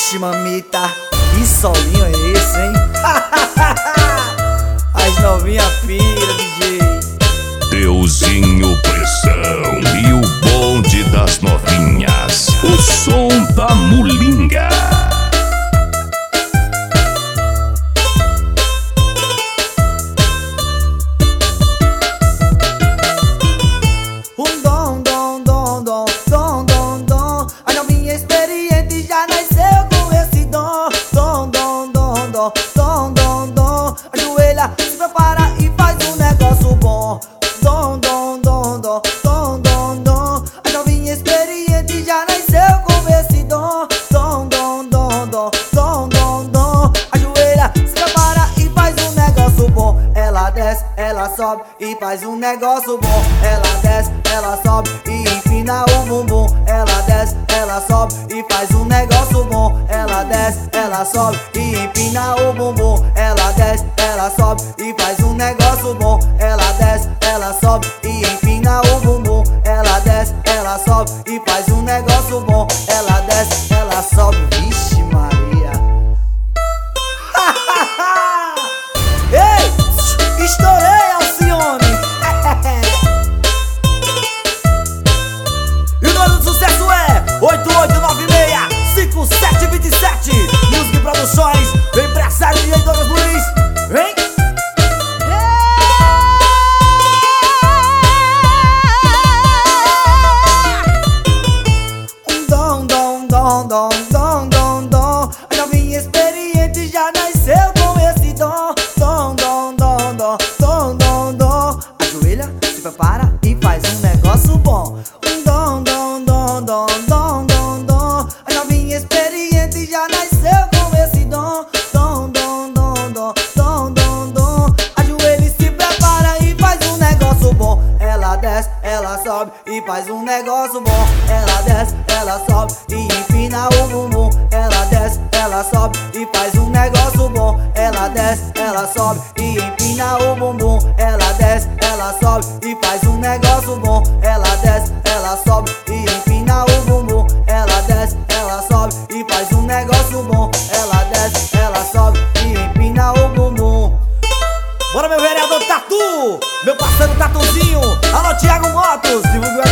Vixe, mamita, que solinho é esse, hein? As novinha pira, DJ. Deusinho Pressão e o bonde das novinhas. O som da mulinga. A novinha experiente já nasceu com esse dom. Ajoelha, se prepara e faz um negócio bom. A novinha experiente já nasceu com esse dom. Ajoelha, se prepara e faz um negócio bom. Ela desce, ela sobe e faz um negócio bom. Ela desce, ela sobe e empina o bumbum. Ela desce, ela sobe e faz um negócio bom. Ela desce, ela sobe e empina o bumbum. Ela desce, ela sobe e faz um negócio bom. Ela desce, ela sobe e empina o bumbum. Ela desce, ela sobe e faz um negócio bom. Ela desce, ela sobe, vixe Maria. Ei, estourei, Alcione. E o nome do sucesso é 8896-5727 Music Produções, empresário de Douglas Luiz. Vem! A novinha experiente já nasceu com esse dom. Ajoelha, se prepara e faz um negócio bom. A novinha experiente já nasceu com esse dom. Ajoelha e se prepara e faz um negócio bom. Ela desce, ela sobe e faz um negócio bom. Ela desce, ela sobe e empina o bumbum. Ela desce, ela sobe e faz um negócio bom. Ela desce, ela sobe e empina o bumbum. Ela desce, ela sobe e faz um negócio bom. Ela desce, ela sobe e empina o bumbum. Ela desce, ela sobe e faz um negócio bom. Ela desce, ela sobe e empina o bumbum. Bora, meu vereador Tatu, meu parceiro Tatuzinho. Alô, Thiago Motos, divulga